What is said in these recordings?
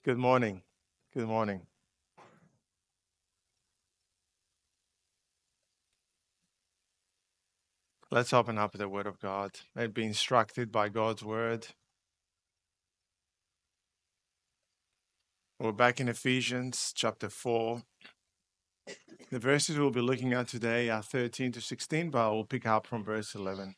Good morning. Good morning. Let's open up the Word of God and be instructed by God's Word. We're back in Ephesians chapter 4. The verses we'll be looking at today are 13 to 16, but we'll pick up from verse 11.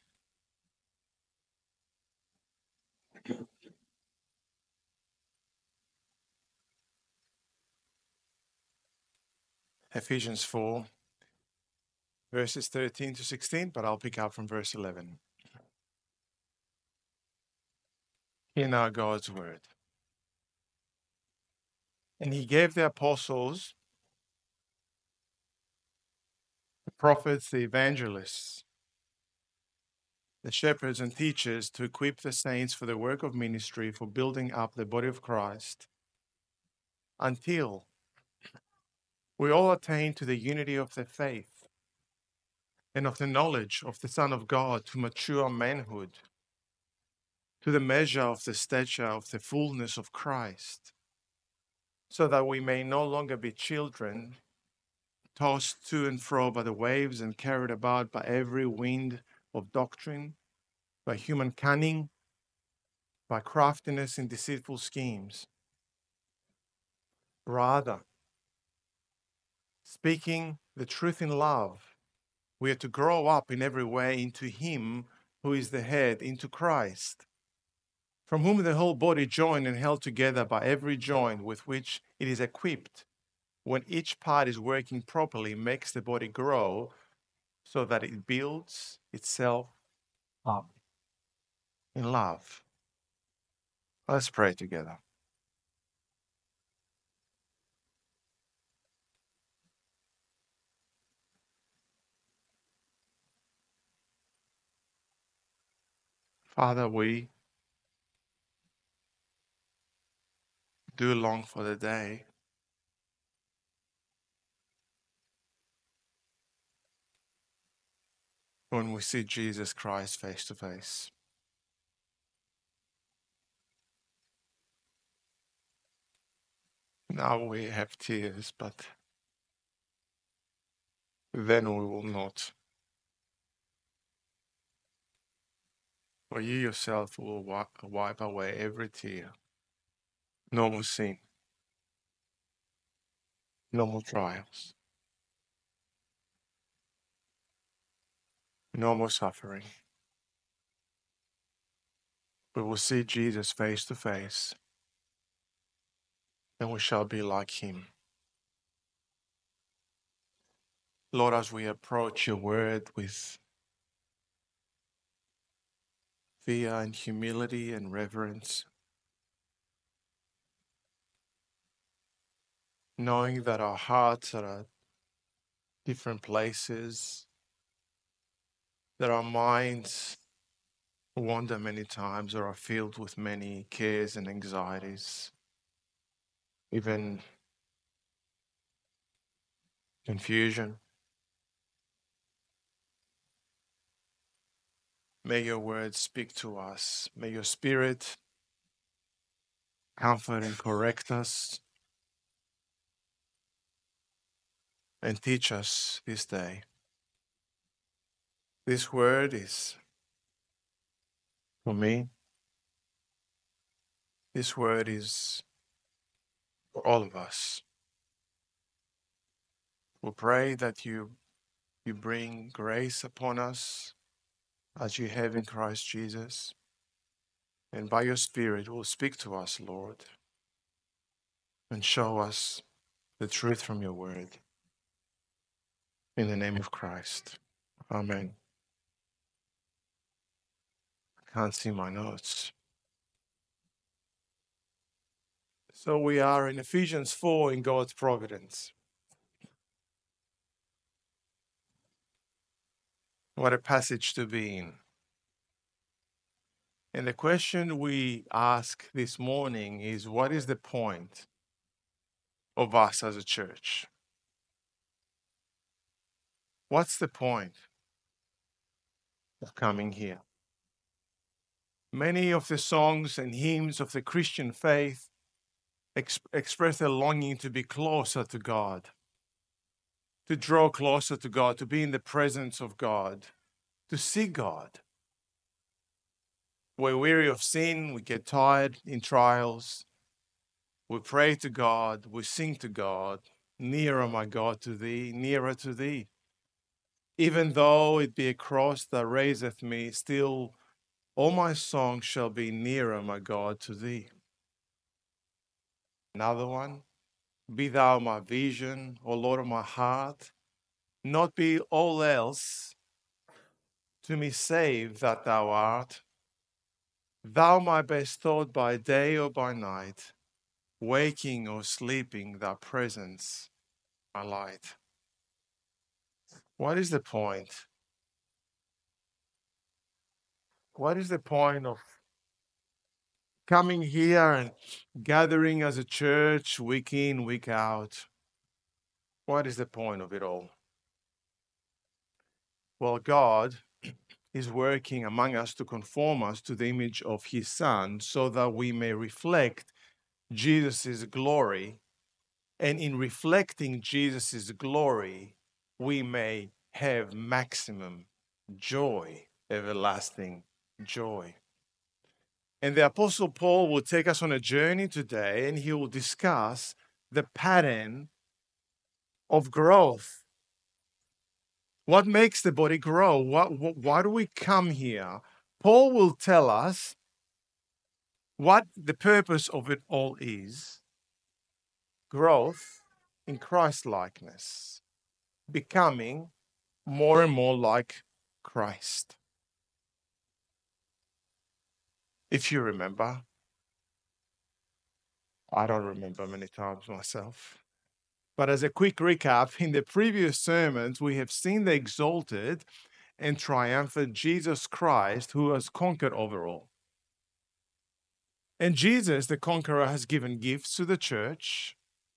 Ephesians 4, verses 13 to 16, but I'll pick up from verse 11. Hear now God's Word. And he gave the apostles, the prophets, the evangelists, the shepherds and teachers to equip the saints for the work of ministry, for building up the body of Christ, until we all attain to the unity of the faith and of the knowledge of the Son of God, to mature manhood, to the measure of the stature of the fullness of Christ, so that we may no longer be children, tossed to and fro by the waves and carried about by every wind of doctrine, by human cunning, by craftiness in deceitful schemes. Rather, speaking the truth in love, we are to grow up in every way into Him who is the head, into Christ, from whom the whole body, joined and held together by every joint with which it is equipped, when each part is working properly, makes the body grow so that it builds itself up in love. Let's pray together. Father, we do long for the day when we see Jesus Christ face to face. Now we have tears, but then we will not. For you yourself will wipe away every tear. No more sin, no more trials, no more suffering. We will see Jesus face to face, and we shall be like Him. Lord, as we approach your word with fear and humility and reverence, knowing that our hearts are at different places, that our minds wander many times or are filled with many cares and anxieties, even confusion. May your words speak to us. May your Spirit comfort and correct us and teach us this day. This word is for me. This word is for all of us. We pray that you bring grace upon us as you have in Christ Jesus. And by your Spirit will speak to us, Lord, and show us the truth from your word. In the name of Christ. Amen. I can't see my notes. So we are in Ephesians 4 in God's providence. What a passage to be in. And the question we ask this morning is, what is the point of us as a church? What's the point of coming here? Many of the songs and hymns of the Christian faith express their longing to be closer to God, to draw closer to God, to be in the presence of God, to see God. We're weary of sin, we get tired in trials, we pray to God, we sing to God, nearer, my God, to thee, nearer to thee. Even though it be a cross that raiseth me, still all my songs shall be nearer, my God, to thee. Another one, be thou my vision, O Lord of my heart, not be all else to me save that thou art. Thou my best thought by day or by night, waking or sleeping, thy presence, my light. What is the point? What is the point of coming here and gathering as a church week in, week out? What is the point of it all? Well, God is working among us to conform us to the image of his Son so that we may reflect Jesus' glory. And in reflecting Jesus' glory, we may have maximum joy, everlasting joy. And the Apostle Paul will take us on a journey today, and he will discuss the pattern of growth. What makes the body grow? Why do we come here? Paul will tell us what the purpose of it all is. Growth in Christ-likeness, becoming more and more like Christ. If you remember, I don't remember many times myself. But as a quick recap, in the previous sermons, we have seen the exalted and triumphant Jesus Christ who has conquered over all. And Jesus, the conqueror, has given gifts to the church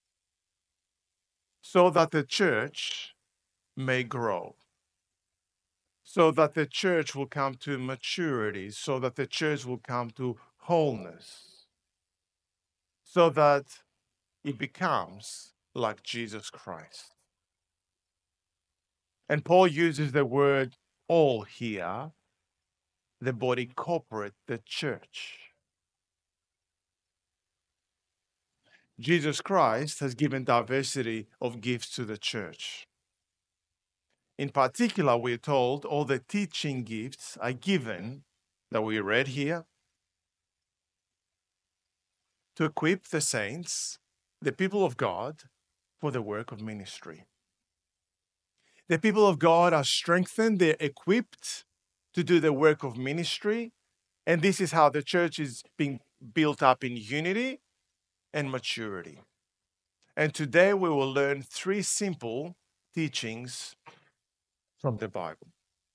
so that the church may grow, so that the church will come to maturity, so that the church will come to wholeness, so that it becomes like Jesus Christ. And Paul uses the word all here, the body corporate, the church. Jesus Christ has given diversity of gifts to the church. In particular, we're told all the teaching gifts are given, that we read here, to equip the saints, the people of God, for the work of ministry. The people of God are strengthened, they're equipped to do the work of ministry, and this is how the church is being built up in unity and maturity. And today we will learn 3 simple teachings from the Bible.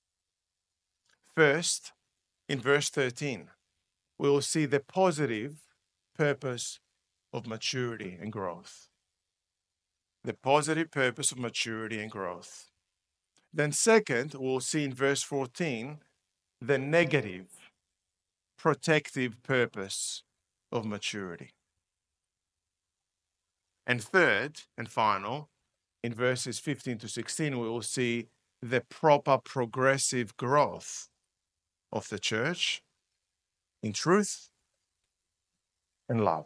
First, in verse 13, we will see the positive purpose of maturity and growth. The positive purpose of maturity and growth. Then second, we'll see in verse 14, the negative protective purpose of maturity. And third and final, in verses 15 to 16, we will see the proper progressive growth of the church in truth and love.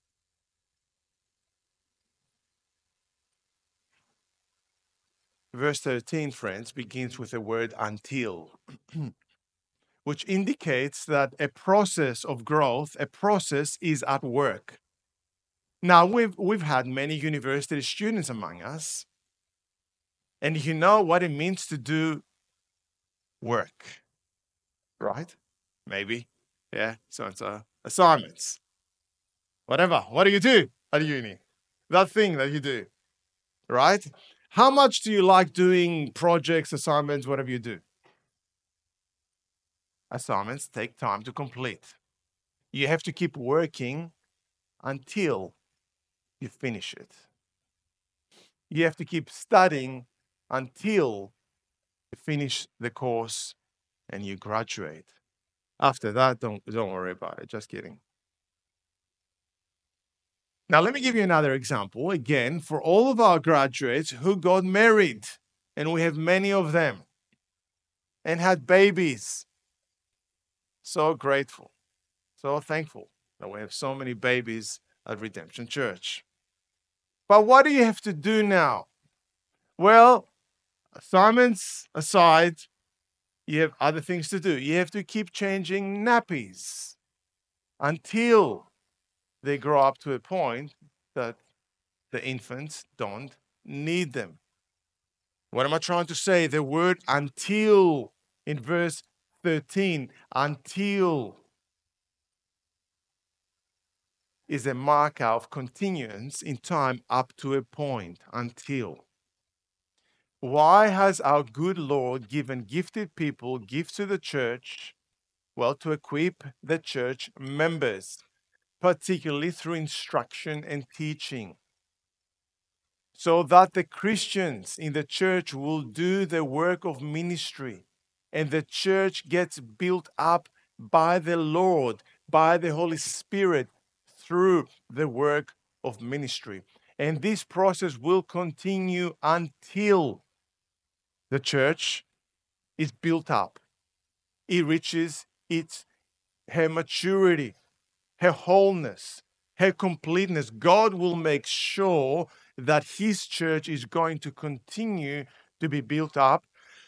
Verse 13, friends, begins with the word until, which indicates that a process of growth, a process is at work. Now, we've had many university students among us, and you know what it means to do work, right? Maybe, yeah, so assignments, whatever. What do you do at uni? That thing that you do, right? How much do you like doing projects, assignments, whatever you do? Assignments take time to complete. You have to keep working until you finish it. You have to keep studying until you finish the course and you graduate. After that, don't worry about it. Just kidding. Now, let me give you another example. Again, for all of our graduates who got married, and we have many of them, and had babies. So grateful, so thankful that we have so many babies at Redemption Church. But what do you have to do now? Well, assignments aside, you have other things to do. You have to keep changing nappies until they grow up to a point that the infants don't need them. What am I trying to say? The word until in verse 13, until, is a marker of continuance in time up to a point, until. Why has our good Lord given gifted people gifts to the church? Well, to equip the church members, particularly through instruction and teaching, so that the Christians in the church will do the work of ministry and the church gets built up by the Lord, by the Holy Spirit, through the work of ministry. And this process will continue until the church is built up. It reaches her maturity, her wholeness, her completeness. God will make sure that his church is going to continue to be built up.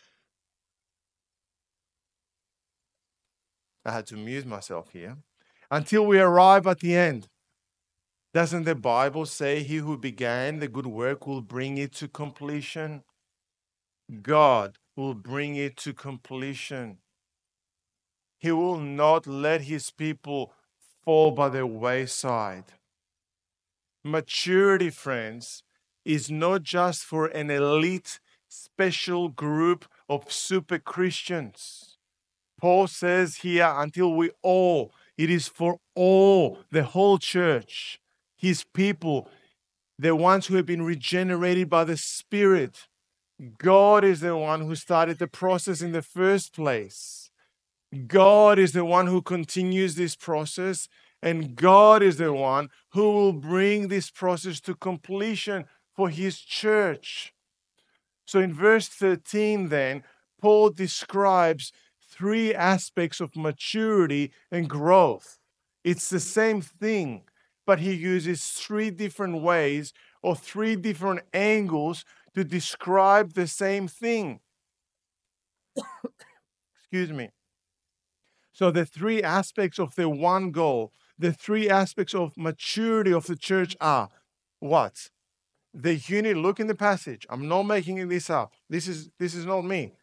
I had to mute myself here. Until we arrive at the end. Doesn't the Bible say he who began the good work will bring it to completion? God will bring it to completion. He will not let his people fall by the wayside. Maturity, friends, is not just for an elite, special group of super Christians. Paul says here, until we all, it is for all, the whole church, his people, the ones who have been regenerated by the Spirit. God is the one who started the process in the first place. God is the one who continues this process, and God is the one who will bring this process to completion for his church. So in verse 13 then, Paul describes three aspects of maturity and growth. It's the same thing, but he uses three different ways or three different angles to describe the same thing. Excuse me. So the three aspects of the one goal, the three aspects of maturity of the church are what? The unity. Look in the passage. I'm not making this up. This is not me.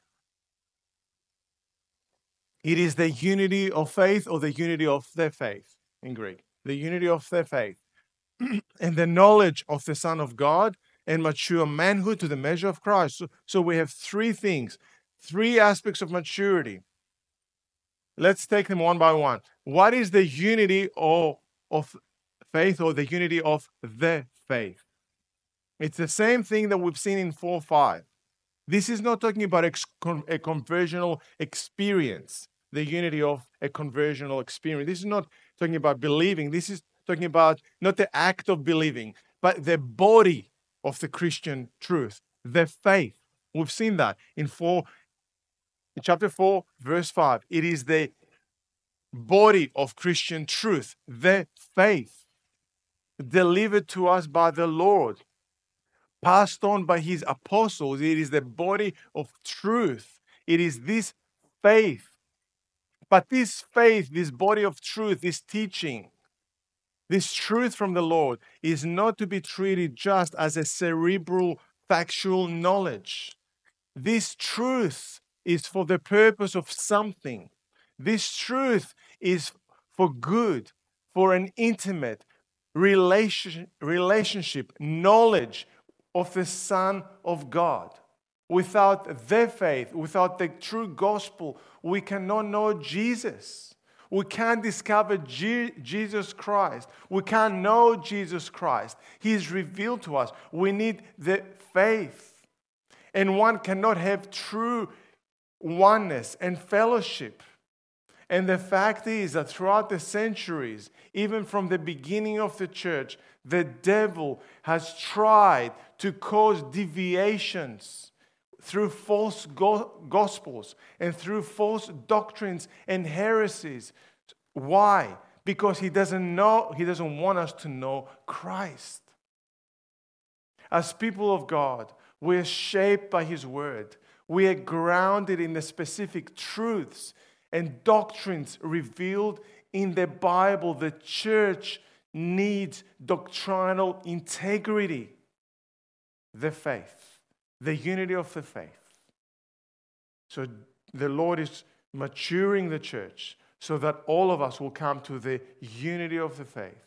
It is the unity of faith, or the unity of the faith in Greek. The unity of the faith. And the knowledge of the Son of God, and mature manhood to the measure of Christ. So we have three things, three aspects of maturity. Let's take them one by one. What is the unity of faith, or the unity of the faith? It's the same thing that we've seen in 4:5. This is not talking about a conversional experience, the unity of a conversional experience. This is not talking about believing. This is talking about not the act of believing, but the body of the Christian truth, the faith. We've seen that in chapter 4, verse 5. It is the body of Christian truth, the faith, delivered to us by the Lord, passed on by his apostles. It is the body of truth. It is this faith. But this faith, this body of truth, this teaching, this truth from the Lord is not to be treated just as a cerebral, factual knowledge. This truth is for the purpose of something. This truth is for good, for an intimate relationship, knowledge of the Son of God. Without their faith, without the true gospel, we cannot know Jesus. We can't discover Jesus Christ. We can't know Jesus Christ. He is revealed to us. We need the faith. And one cannot have true oneness and fellowship. And the fact is that throughout the centuries, even from the beginning of the church, The devil has tried to cause deviations through false gospels and through false doctrines and heresies. Why? Because he doesn't want us to know Christ. As people of God, we are shaped by His Word. We are grounded in the specific truths and doctrines revealed in the Bible. The church needs doctrinal integrity, the faith, the unity of the faith. So the Lord is maturing the church so that all of us will come to the unity of the faith.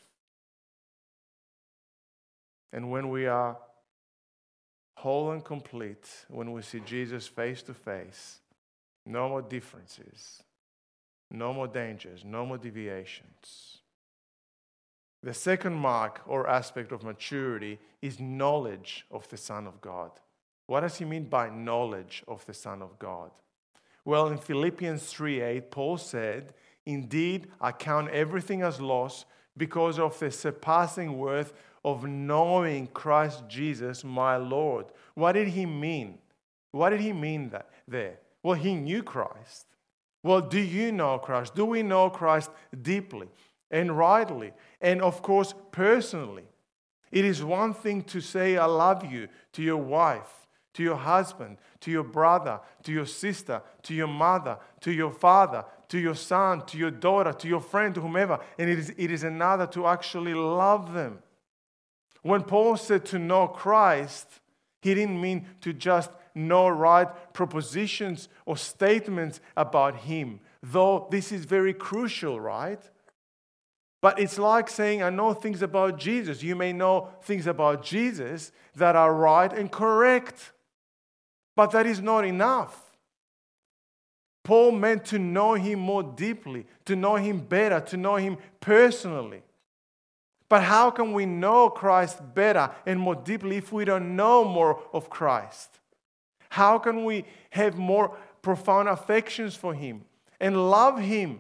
And when we are whole and complete, when we see Jesus face to face, no more differences, no more dangers, no more deviations. The second mark or aspect of maturity is knowledge of the Son of God. What does he mean by knowledge of the Son of God? Well, in Philippians 3:8, Paul said, "Indeed, I count everything as loss because of the surpassing worth of knowing Christ Jesus, my Lord." What did he mean? What did he mean there? Well, he knew Christ. Well, do you know Christ? Do we know Christ deeply and rightly? And of course, personally. It is one thing to say, "I love you" to your wife, to your husband, to your brother, to your sister, to your mother, to your father, to your son, to your daughter, to your friend, to whomever. And it is another to actually love them. When Paul said to know Christ, he didn't mean to just know right propositions or statements about Him, though this is very crucial, right? But it's like saying, "I know things about Jesus." You may know things about Jesus that are right and correct, but that is not enough. Paul meant to know Him more deeply, to know Him better, to know Him personally. But how can we know Christ better and more deeply if we don't know more of Christ? How can we have more profound affections for Him and love Him?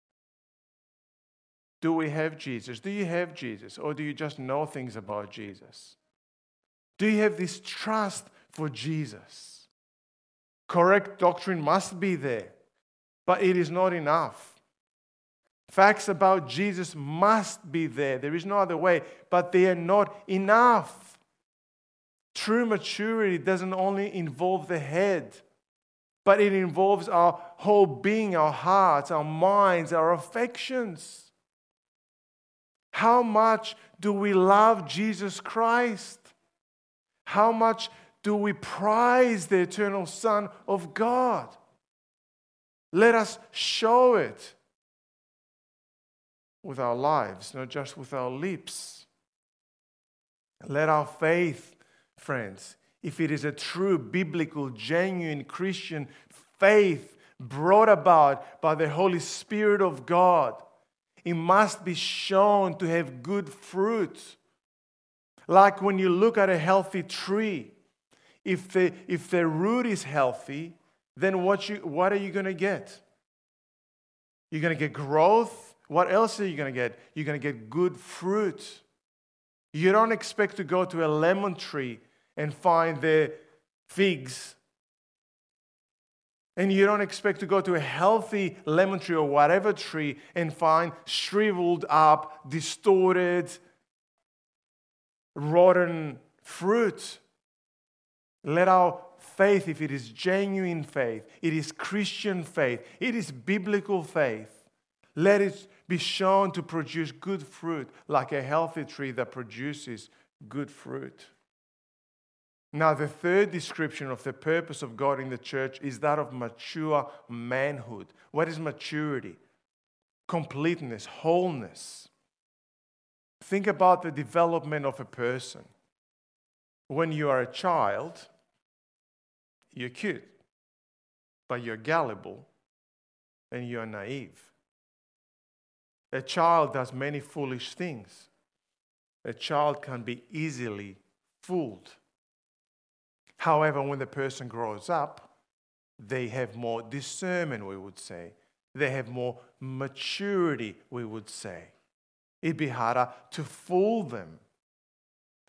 Do we have Jesus? Do you have Jesus? Or do you just know things about Jesus? Do you have this trust for Jesus? Correct doctrine must be there, but it is not enough. Facts about Jesus must be there. There is no other way, but they are not enough. True maturity doesn't only involve the head, but it involves our whole being, our hearts, our minds, our affections. How much do we love Jesus Christ? How much do we prize the eternal Son of God? Let us show it with our lives, not just with our lips. Let our faith, friends, if it is a true, biblical, genuine Christian faith brought about by the Holy Spirit of God, it must be shown to have good fruit. Like when you look at a healthy tree, if the root is healthy, then what are you going to get? You're going to get growth. What else are you going to get? You're going to get good fruit. You don't expect to go to a lemon tree and find the figs. And you don't expect to go to a healthy lemon tree or whatever tree and find shriveled up, distorted, rotten fruit. Let our faith, if it is genuine faith, it is Christian faith, it is biblical faith, let it be shown to produce good fruit, like a healthy tree that produces good fruit. Now, the third description of the purpose of God in the church is that of mature manhood. What is maturity? Completeness, wholeness. Think about the development of a person. When you are a child, you're cute, but you're gullible and you're naive. A child does many foolish things. A child can be easily fooled. However, when the person grows up, they have more discernment, we would say. They have more maturity, we would say. It'd be harder to fool them.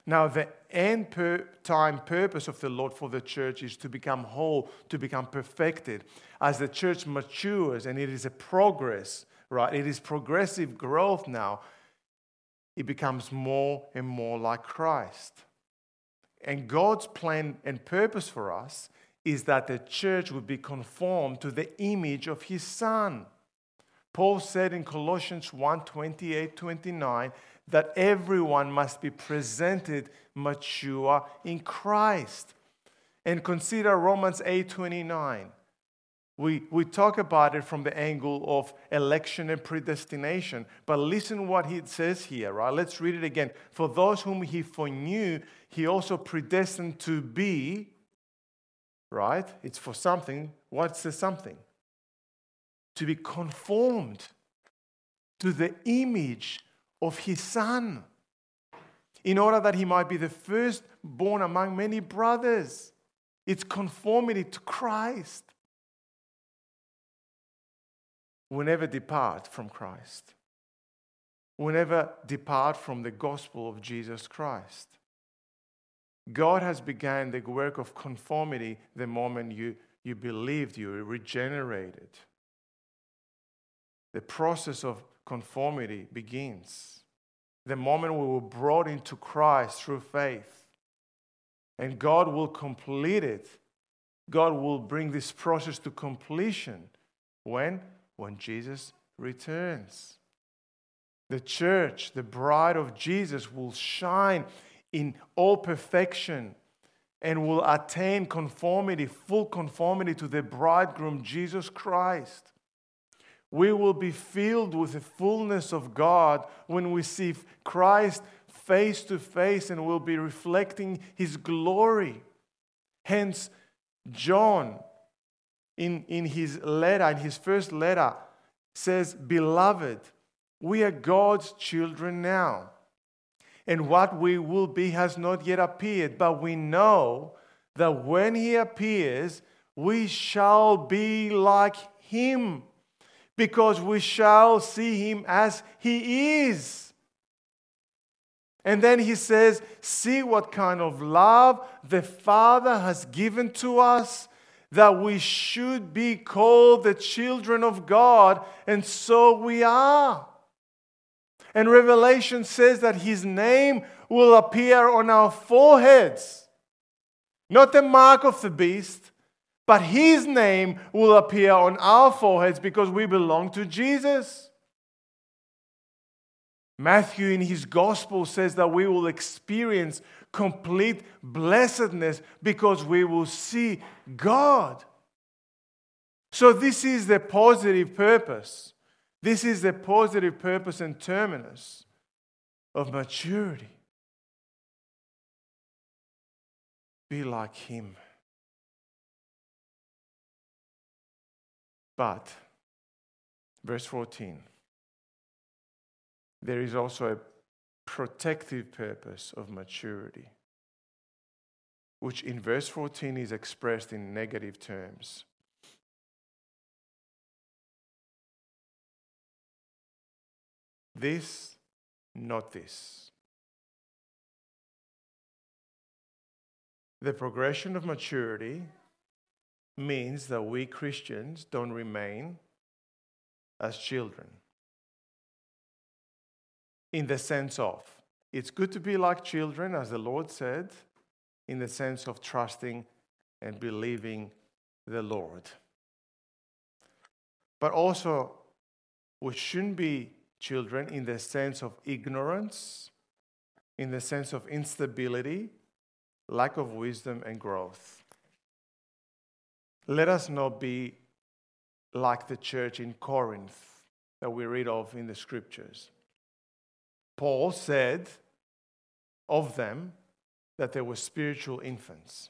Now, the time purpose of the Lord for the church is to become whole, to become perfected. As the church matures, and it is a progress, right? It is progressive growth now. It becomes more and more like Christ. And God's plan and purpose for us is that the church would be conformed to the image of His Son. Paul said in Colossians 1:28-29 that everyone must be presented mature in Christ. And consider Romans 8:29. We talk about it from the angle of election and predestination. But listen what he says here, right? Let's read it again. For those whom He foreknew, He also predestined to be, right? It's for something. What's the something? To be conformed to the image of His Son, in order that He might be the firstborn among many brothers. It's conformity to Christ. We never depart from Christ. We never depart from the gospel of Jesus Christ. God has begun the work of conformity the moment you believed, you were regenerated. The process of conformity begins the moment we were brought into Christ through faith. And God will complete it. God will bring this process to completion. When? When Jesus returns. The church, the bride of Jesus, will shine in all perfection and will attain conformity, full conformity to the bridegroom, Jesus Christ. We will be filled with the fullness of God when we see Christ face to face, and we'll be reflecting His glory. Hence, John, in his letter, in his first letter, says, "Beloved, we are God's children now, and what we will be has not yet appeared, but we know that when He appears, we shall be like Him, because we shall see Him as He is." And then he says, "See what kind of love the Father has given to us, that we should be called the children of God, and so we are." And Revelation says that His name will appear on our foreheads. Not the mark of the beast, but His name will appear on our foreheads because we belong to Jesus. Matthew in his gospel says that we will experience complete blessedness because we will see God. So this is the positive purpose. This is the positive purpose and terminus of maturity. Be like Him. But, verse 14, there is also a protective purpose of maturity, which in verse 14 is expressed in negative terms. This, not this. The progression of maturity means that we Christians don't remain as children. In the sense of, it's good to be like children, as the Lord said, in the sense of trusting and believing the Lord. But also, we shouldn't be children in the sense of ignorance, in the sense of instability, lack of wisdom and growth. Let us not be like the church in Corinth that we read of in the scriptures. Paul said of them that they were spiritual infants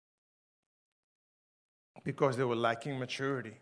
because they were lacking maturity.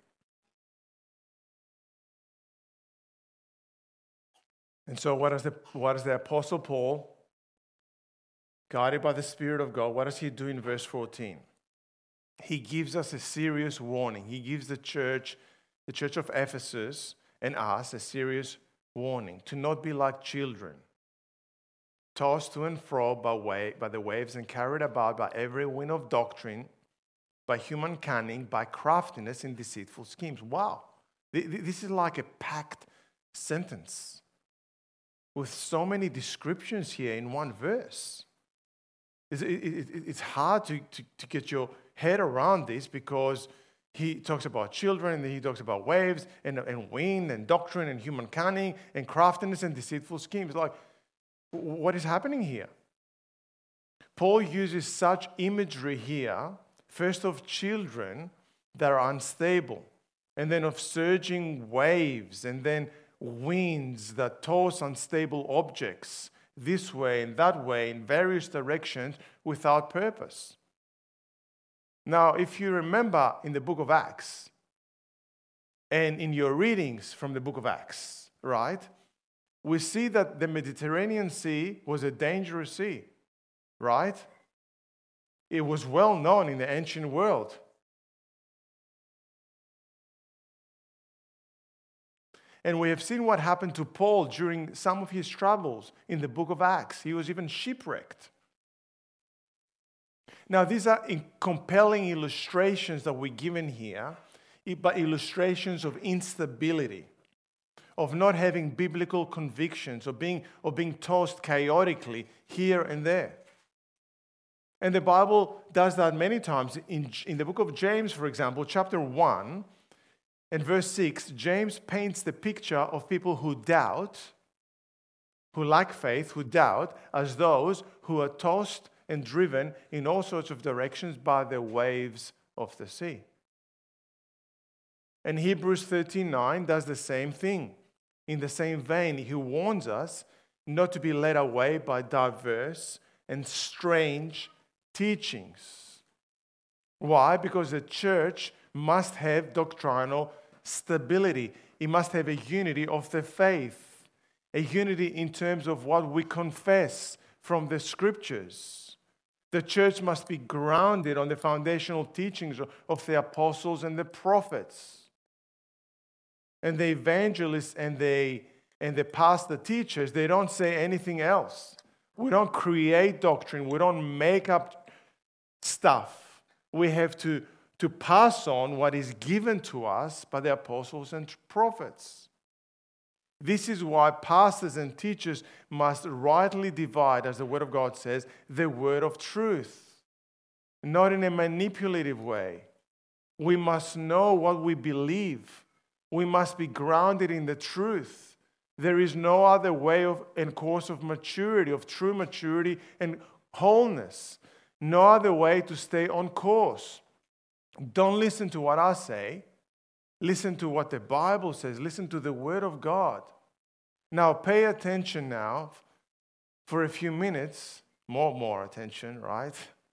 And so what does the Apostle Paul, guided by the Spirit of God, what does he do in verse 14? He gives us a serious warning. He gives the church of Ephesus and us, a serious warning to not be like children, tossed to and fro by the waves and carried about by every wind of doctrine, by human cunning, by craftiness in deceitful schemes. Wow. This is like a packed sentence with so many descriptions here in one verse. It's hard to get your head around this, because he talks about children, and then he talks about waves and wind and doctrine and human cunning and craftiness and deceitful schemes. Like, what is happening here? Paul uses such imagery here, first of children that are unstable, and then of surging waves, and then winds that toss unstable objects this way and that way in various directions without purpose. Now, if you remember in the book of Acts, and in your readings from the book of Acts, right, we see that the Mediterranean Sea was a dangerous sea, right? It was well known in the ancient world. And we have seen what happened to Paul during some of his travels in the book of Acts. He was even shipwrecked. Now, these are compelling illustrations that we're given here, but illustrations of instability, of not having biblical convictions, of being tossed chaotically here and there. And the Bible does that many times. In the book of James, for example, chapter 1 and verse 6, James paints the picture of people who doubt, who lack faith, who doubt, as those who are tossed and driven in all sorts of directions by the waves of the sea. And Hebrews 13:9 does the same thing. In the same vein, he warns us not to be led away by diverse and strange teachings. Why? Because the church must have doctrinal stability. It must have a unity of the faith, a unity in terms of what we confess from the scriptures. The church must be grounded on the foundational teachings of the apostles and the prophets. And the evangelists and the pastor teachers, they don't say anything else. We don't create doctrine. We don't make up stuff. We have to pass on what is given to us by the apostles and prophets. This is why pastors and teachers must rightly divide, as the Word of God says, the word of truth, not in a manipulative way. We must know what we believe. We must be grounded in the truth. There is no other way and course of maturity, of true maturity and wholeness. No other way to stay on course. Don't listen to what I say. Listen to what the Bible says. Listen to the Word of God. Now, pay attention now for a few minutes, more attention, right?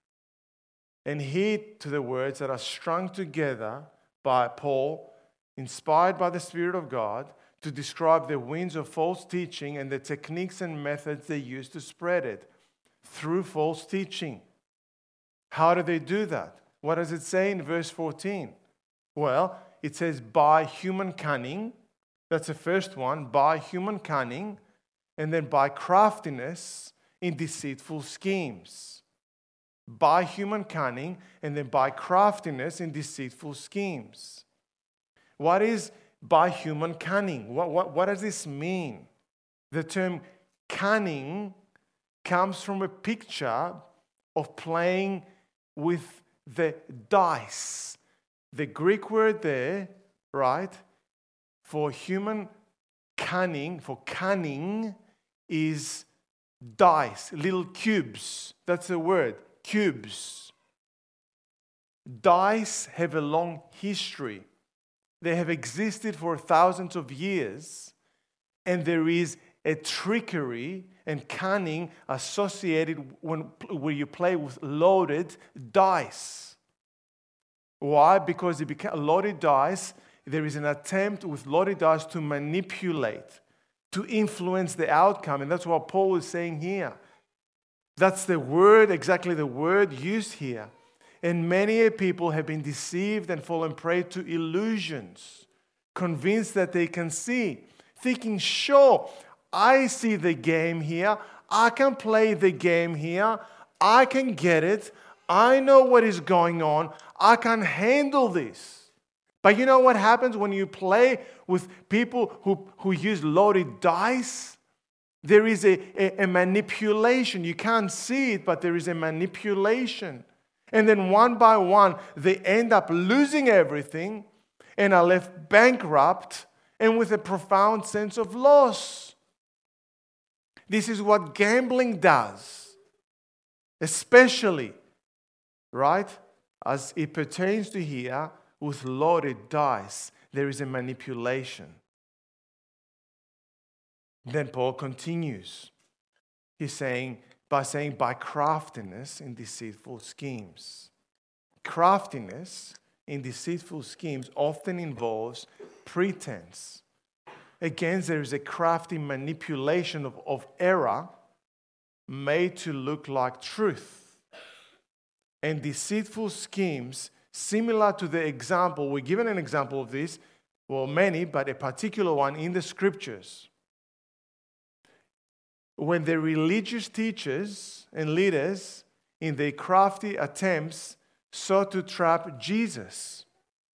And heed to the words that are strung together by Paul, inspired by the Spirit of God, to describe the winds of false teaching and the techniques and methods they use to spread it through false teaching. How do they do that? What does it say in verse 14? Well, it says, by human cunning. That's the first one, by human cunning. And then by craftiness in deceitful schemes. By human cunning, and then by craftiness in deceitful schemes. What is by human cunning? What does this mean? The term cunning comes from a picture of playing with the dice. The Greek word there, right, for human cunning, for cunning, is dice, little cubes. That's the word, cubes. Dice have a long history. They have existed for thousands of years, and there is a trickery and cunning associated where you play with loaded dice. Why? Because loaded dice, there is an attempt with loaded dice to manipulate, to influence the outcome. And that's what Paul is saying here. That's the word, exactly the word used here. And many people have been deceived and fallen prey to illusions, convinced that they can see, thinking, sure, I see the game here. I can play the game here. I can get it. I know what is going on. I can handle this. But you know what happens when you play with people who use loaded dice? There is a manipulation. You can't see it, but there is a manipulation. And then one by one, they end up losing everything and are left bankrupt and with a profound sense of loss. This is what gambling does, especially, right, as it pertains to here with loaded dice. There is a manipulation. Then Paul continues. He's saying by craftiness in deceitful schemes. Craftiness in deceitful schemes often involves pretense. Again, there is a crafty manipulation of error made to look like truth. And deceitful schemes, similar to the example, we're given an example of this, well, many, but a particular one in the scriptures. When the religious teachers and leaders, in their crafty attempts, sought to trap Jesus.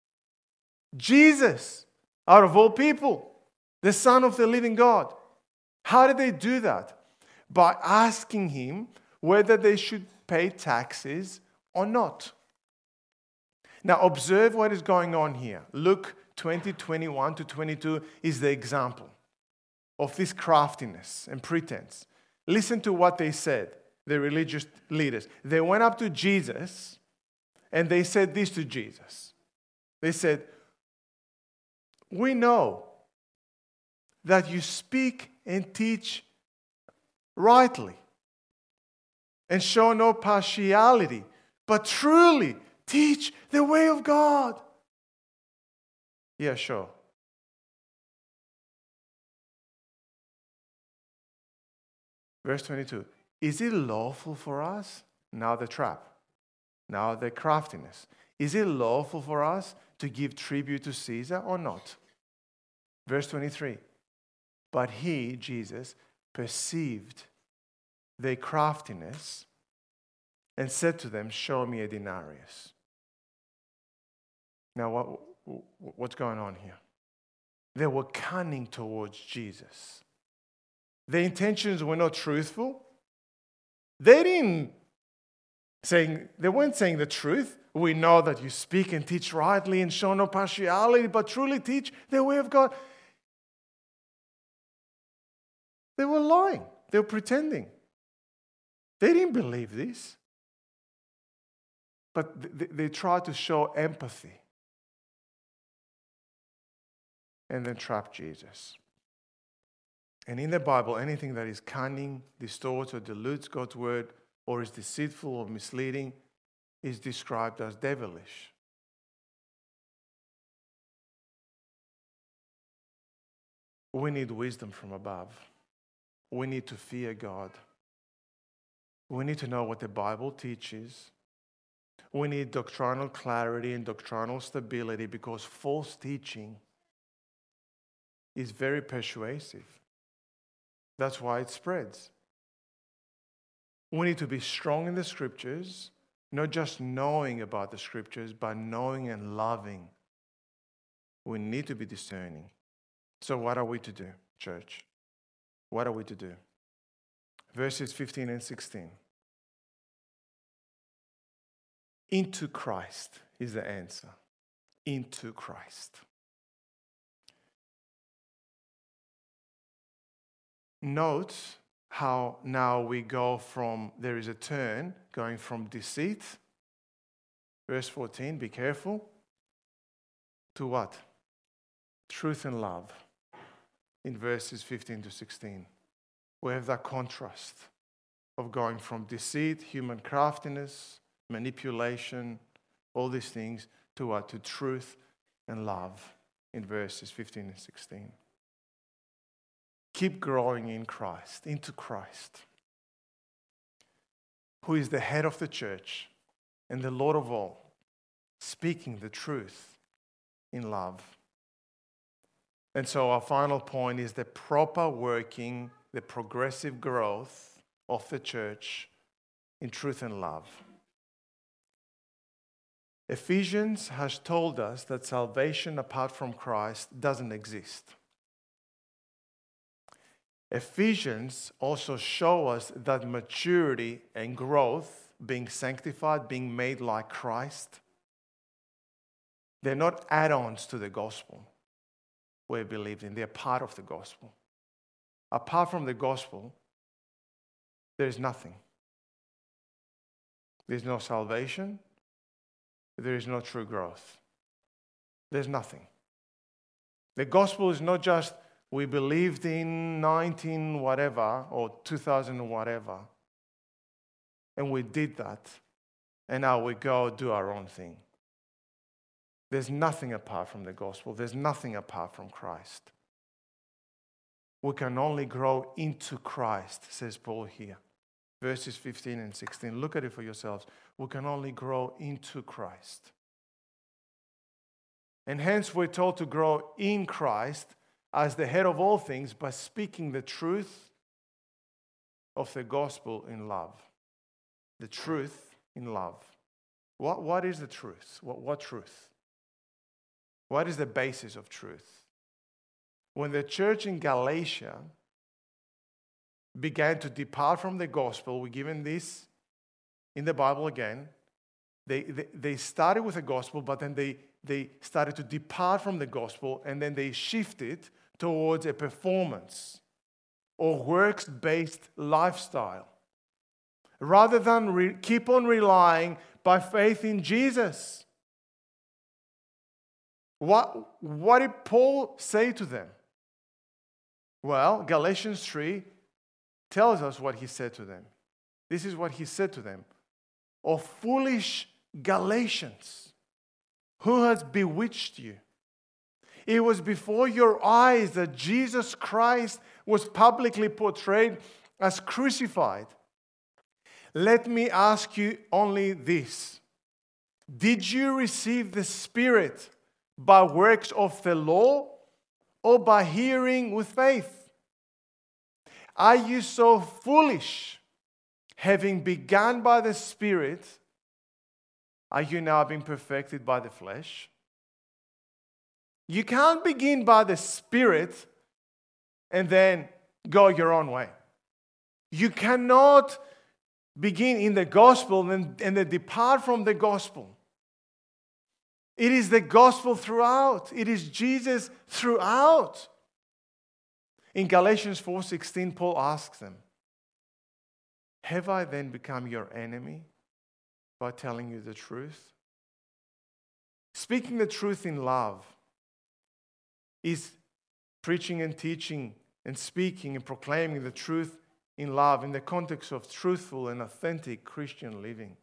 Jesus, out of all people, the Son of the living God. How did they do that? By asking him whether they should pay taxes or not. Now observe what is going on here. Luke 20:21 to 22 is the example of this craftiness and pretense. Listen to what they said, the religious leaders. They went up to Jesus and they said this to Jesus. They said, "We know that you speak and teach rightly and show no partiality, but truly teach the way of God." Yeah, sure. Verse 22, is it lawful for us, now the trap, now the craftiness, is it lawful for us to give tribute to Caesar or not? Verse 23, but he, Jesus, perceived their craftiness and said to them, "Show me a denarius." Now, what's going on here? They were cunning towards Jesus. Their intentions were not truthful. They weren't saying the truth. "We know that you speak and teach rightly and show no partiality, but truly teach the way of God." They were lying. They were pretending. They didn't believe this. But they tried to show empathy and then trap Jesus. And in the Bible, anything that is cunning, distorts, or dilutes God's word, or is deceitful or misleading, is described as devilish. We need wisdom from above. We need to fear God. We need to know what the Bible teaches. We need doctrinal clarity and doctrinal stability, because false teaching is very persuasive. That's why it spreads. We need to be strong in the scriptures, not just knowing about the scriptures, but knowing and loving. We need to be discerning. So what are we to do, church? What are we to do? Verses 15 and 16. Into Christ is the answer. Into Christ. Note how now we go from, there is a turn, going from deceit, verse 14, be careful, to what? Truth and love, in verses 15 to 16. We have that contrast of going from deceit, human craftiness, manipulation, all these things, to what? To truth and love, in verses 15 and 16. Keep growing in Christ, into Christ, who is the head of the church and the Lord of all, speaking the truth in love. And so our final point is the proper working, the progressive growth of the church in truth and love. Ephesians has told us that salvation apart from Christ doesn't exist. Ephesians also show us that maturity and growth, being sanctified, being made like Christ, they're not add-ons to the gospel we believed in. They're part of the gospel. Apart from the gospel, there is nothing. There's no salvation. There is no true growth. There's nothing. The gospel is not just we believed in 19 whatever or 2000 whatever, and we did that, and now we go do our own thing. There's nothing apart from the gospel. There's nothing apart from Christ. We can only grow into Christ, says Paul here. Verses 15 and 16. Look at it for yourselves. We can only grow into Christ. And hence we're told to grow in Christ as the head of all things by speaking the truth of the gospel in love. The truth in love. What is the truth? What truth? What is the basis of truth? When the church in Galatia began to depart from the gospel, we're given this in the Bible again. They started with the gospel, but then they started to depart from the gospel, and then they shifted towards a performance or works-based lifestyle, rather than keep on relying by faith in Jesus. What did Paul say to them? Well, Galatians 3 tells us what he said to them. This is what he said to them. "O foolish Galatians, who has bewitched you? It was before your eyes that Jesus Christ was publicly portrayed as crucified. Let me ask you only this. Did you receive the Spirit by works of the law or by hearing with faith? Are you so foolish? Having begun by the Spirit, are you now being perfected by the flesh?" You can't begin by the Spirit and then go your own way. You cannot begin in the gospel and then depart from the gospel. It is the gospel throughout. It is Jesus throughout. In Galatians 4:16, Paul asks them, "Have I then become your enemy by telling you the truth?" Speaking the truth in love is preaching and teaching and speaking and proclaiming the truth in love in the context of truthful and authentic Christian living.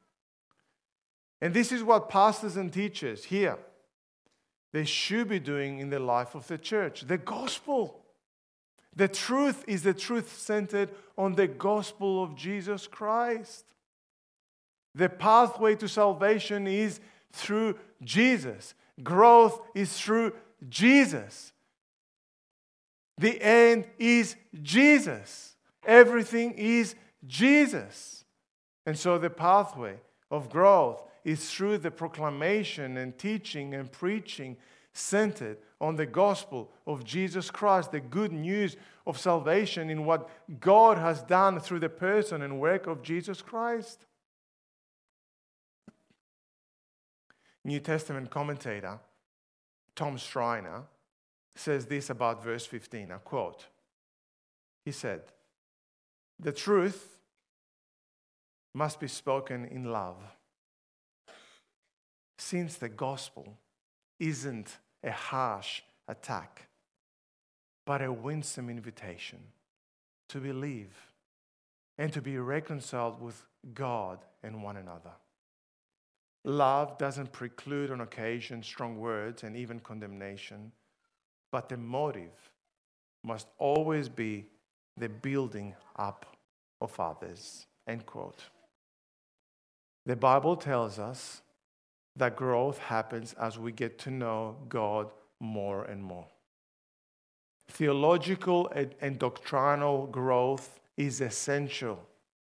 And this is what pastors and teachers here, they should be doing in the life of the church. The gospel. The truth is the truth centered on the gospel of Jesus Christ. The pathway to salvation is through Jesus. Growth is through Jesus. The end is Jesus. Everything is Jesus. And so the pathway of growth is through the proclamation and teaching and preaching centered on the gospel of Jesus Christ, the good news of salvation in what God has done through the person and work of Jesus Christ. New Testament commentator Tom Schreiner says this about verse 15, I quote. He said, "The truth must be spoken in love, since the gospel isn't a harsh attack, but a winsome invitation to believe and to be reconciled with God and one another. Love doesn't preclude on occasion strong words and even condemnation, but the motive must always be the building up of others." End quote. The Bible tells us that growth happens as we get to know God more and more. Theological and doctrinal growth is essential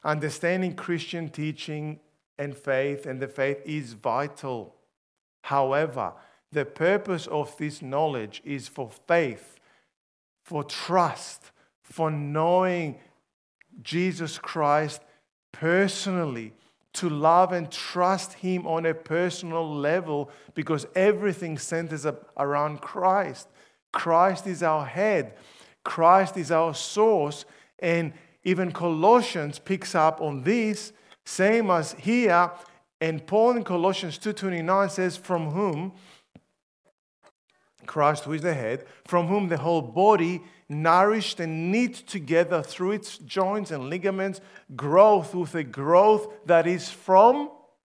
Understanding Christian teaching and the faith is vital. However, the purpose of this knowledge is for faith, for trust, for knowing Jesus Christ personally, to love and trust Him on a personal level, because everything centers around Christ. Christ is our head. Christ is our source. And even Colossians picks up on this, same as here. And Paul in Colossians 2:29 says, from whom, Christ who is the head, from whom the whole body, nourished and knit together through its joints and ligaments, growth with a growth that is from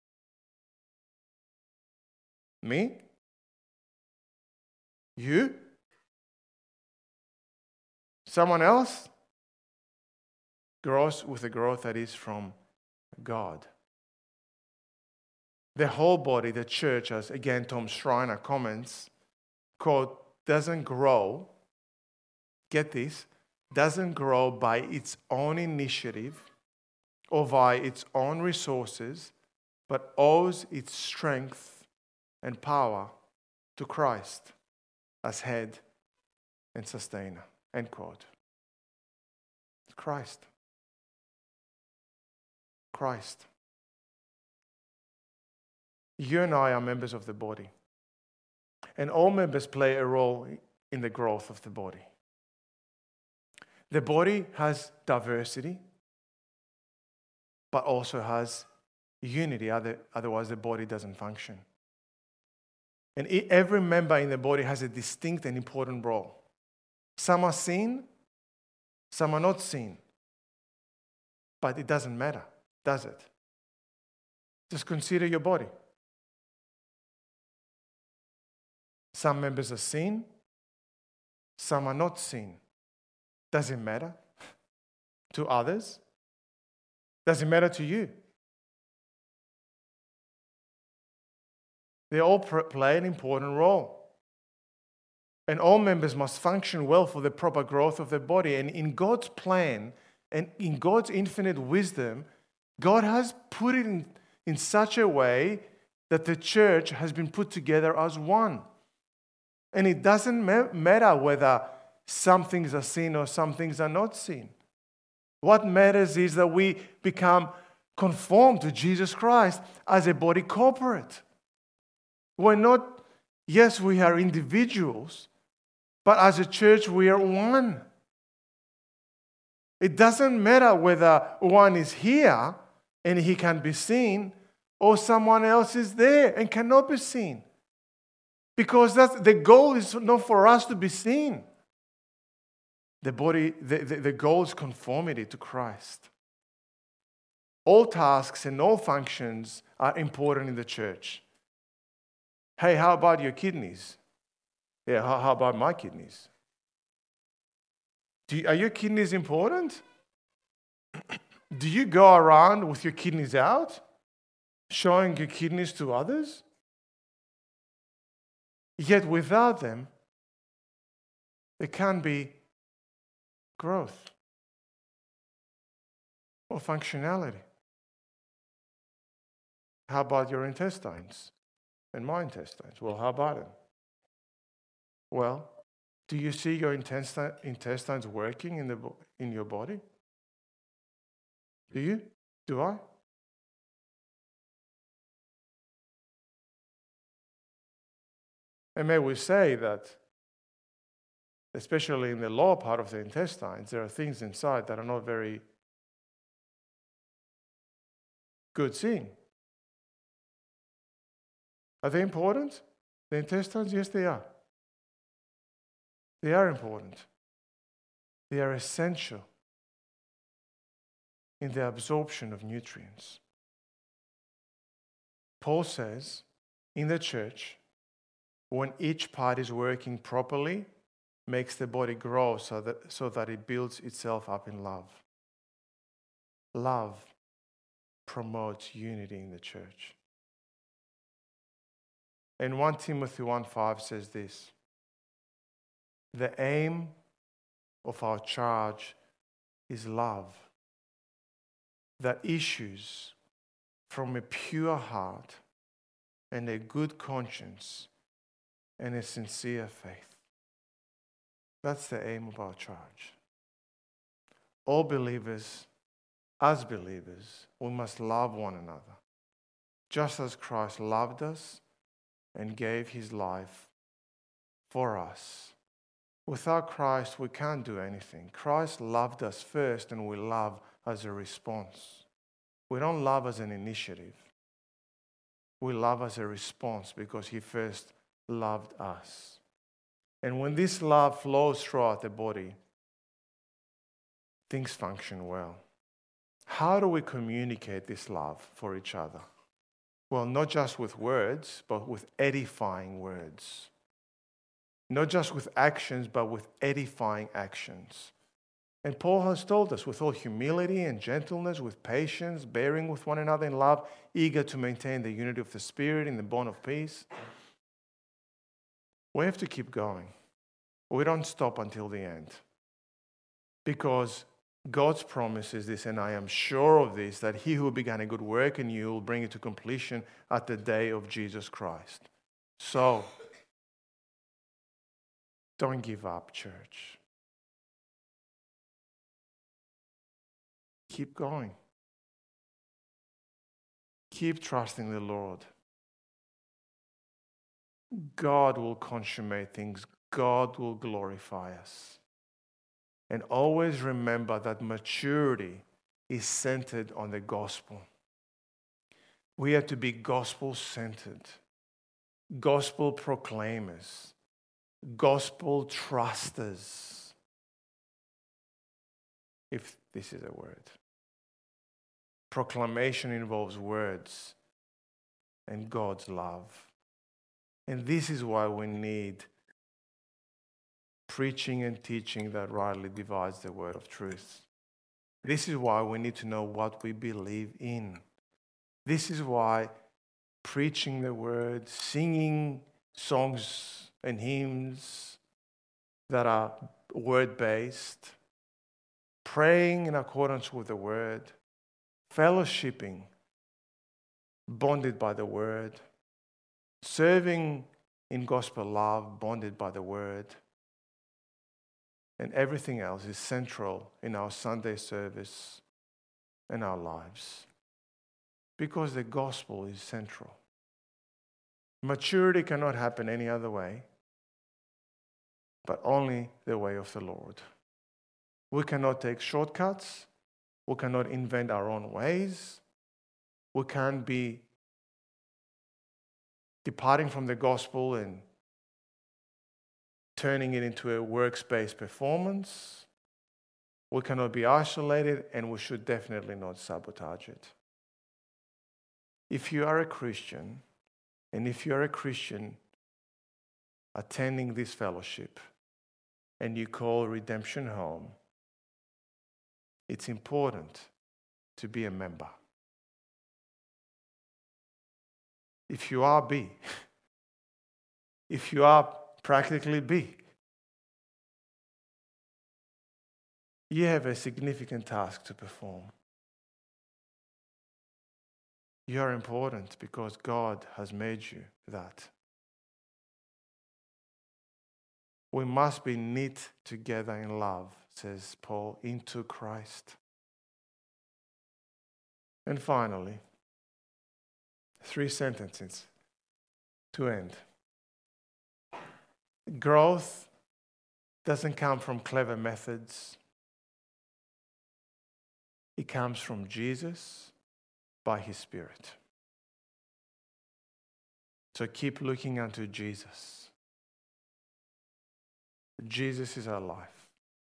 me, you, someone else, grows with a growth that is from God. The whole body, the church, as again Tom Schreiner comments, quote, doesn't grow, get this, doesn't grow by its own initiative or by its own resources, but owes its strength and power to Christ as head and sustainer. End quote. Christ. Christ. You and I are members of the body. And all members play a role in the growth of the body. The body has diversity, but also has unity. Otherwise, the body doesn't function. And every member in the body has a distinct and important role. Some are seen, some are not seen. But it doesn't matter, does it? Just consider your body. Some members are seen, some are not seen. Does it matter to others? Does it matter to you? They all play an important role. And all members must function well for the proper growth of the body. And in God's plan and in God's infinite wisdom, God has put it in such a way that the church has been put together as one. And it doesn't matter whether some things are seen or some things are not seen. What matters is that we become conformed to Jesus Christ as a body corporate. We're not, yes, we are individuals, but as a church we are one. It doesn't matter whether one is here and he can be seen or someone else is there and cannot be seen. Because the goal is not for us to be seen. The goal is conformity to Christ. All tasks and all functions are important in the church. Hey, how about your kidneys? Yeah, how about my kidneys? Are your kidneys important? Do you go around with your kidneys out, showing your kidneys to others? Yet without them, there can't be growth or functionality. How about your intestines and my intestines? Well, how about them? Well, do you see your intestines working in your body? Do you? Do I? And may we say that, especially in the lower part of the intestines, there are things inside that are not very good seeing. Are they important? The intestines? Yes, they are. They are important. They are essential in the absorption of nutrients. Paul says, in the church, when each part is working properly, makes the body grow so that it builds itself up in love. Love promotes unity in the church. And 1 Timothy 1:5 says this: the aim of our charge is love. that issues from a pure heart and a good conscience and a sincere faith. That's the aim of our church. All believers, as believers, we must love one another, just as Christ loved us and gave his life for us. Without Christ, we can't do anything. Christ loved us first, and we love as a response. We don't love as an initiative. We love as a response because he first loved us. And when this love flows throughout the body, things function well. How do we communicate this love for each other? Well, not just with words, but with edifying words. Not just with actions, but with edifying actions. And Paul has told us, with all humility and gentleness, with patience, bearing with one another in love, eager to maintain the unity of the Spirit in the bond of peace. We have to keep going. We don't stop until the end. Because God's promise is this, and I am sure of this, that he who began a good work in you will bring it to completion at the day of Jesus Christ. So, don't give up, church. Keep going. Keep trusting the Lord. God will consummate things. God will glorify us. And always remember that maturity is centered on the gospel. We have to be gospel-centered, gospel proclaimers, gospel trusters, if this is a word. Proclamation involves words and God's love. And this is why we need preaching and teaching that rightly divides the word of truth. This is why we need to know what we believe in. This is why preaching the word, singing songs and hymns that are word-based, praying in accordance with the word, fellowshipping, bonded by the word, serving in gospel love, bonded by the word, and everything else is central in our Sunday service and our lives. Because the gospel is central. Maturity cannot happen any other way, but only the way of the Lord. We cannot take shortcuts. We cannot invent our own ways. We can't be departing from the gospel and turning it into a works-based performance. We cannot be isolated, and we should definitely not sabotage it. If you are a Christian, and if you are a Christian attending this fellowship, and you call Redemption home, it's important to be a member. If you are B, if you are practically B, you have a significant task to perform. You are important because God has made you that. We must be knit together in love, says Paul, into Christ. And finally, 3 sentences to end. Growth doesn't come from clever methods. It comes from Jesus by his Spirit. So keep looking unto Jesus. Jesus is our life.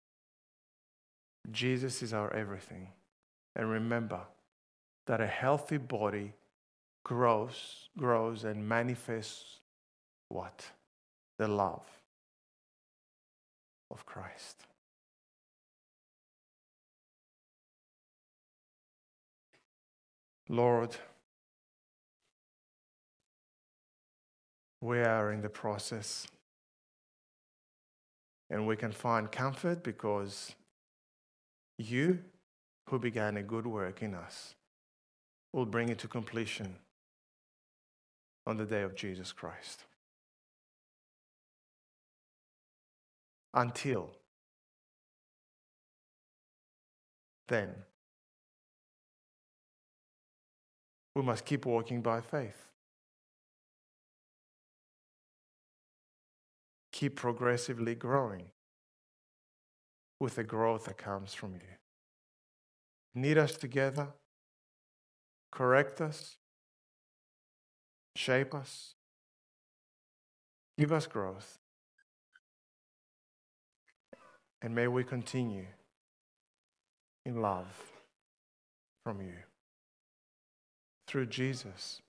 Jesus is our everything. And remember that a healthy body grows and manifests what? The love of Christ. Lord, we are in the process, and we can find comfort because you, who began a good work in us will bring it to completion on the day of Jesus Christ. Until then, we must keep walking by faith. Keep progressively growing with the growth that comes from you. Knit us together, correct us, shape us, give us growth, and may we continue in love from you. Through Jesus,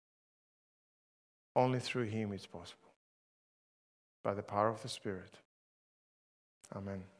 only through him it's possible. By the power of the Spirit. Amen.